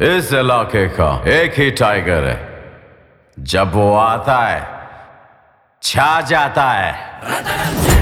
इस इलाके का एक ही टाइगर है, जब वो आता है छा जाता है।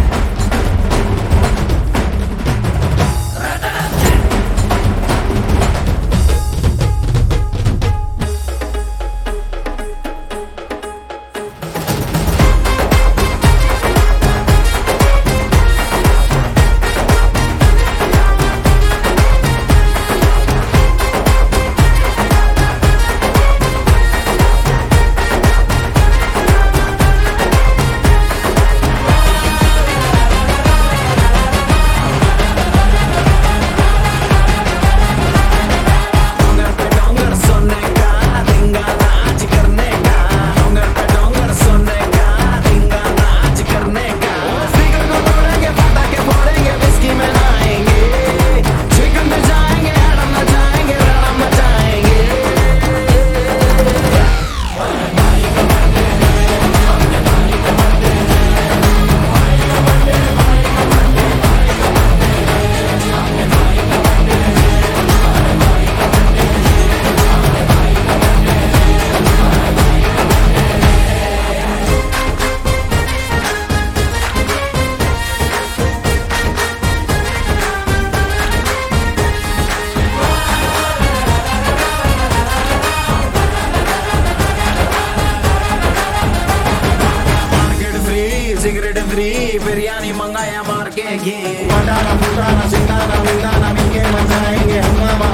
सिगरेट फ्री बिरयानी मंगाया मार के घी पटाना फुटाना सिंगाना मिंगाना मिलके मचाएंगे हंगामा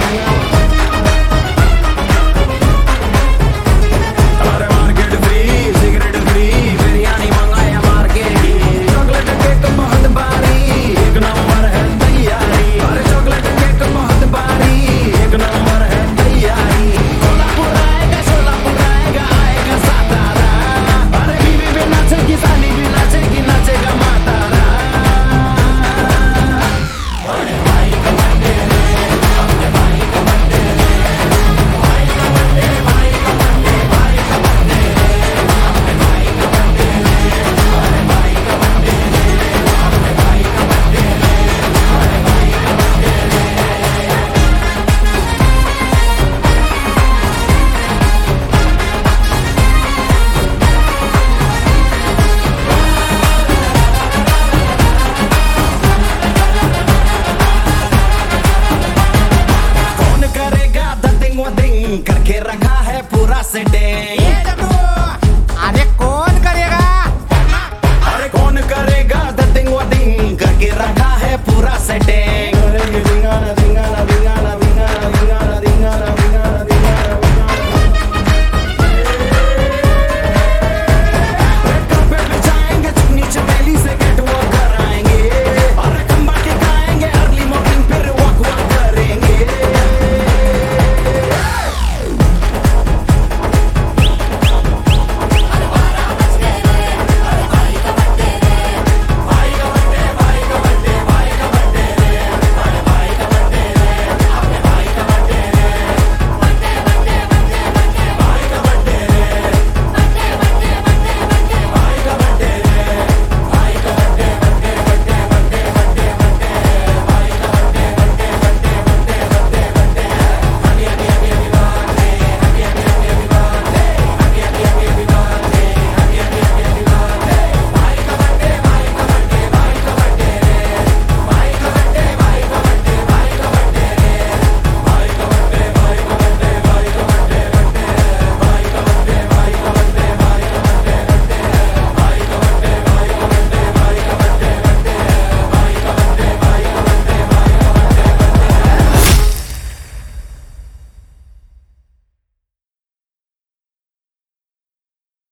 अरे market free cigarette free biryani मंगाया मार के घी चॉकलेट केक बहुत भारी एक नंबर है तैयारी अरे चॉकलेट केक बहुत भारी एक नंबर है तैयारी सोलापुर आएगा आएगा सातारा अरे बीवी भी नाचेगी साली भी नाचेगा मातारा करके रखा है पूरा सेटिंग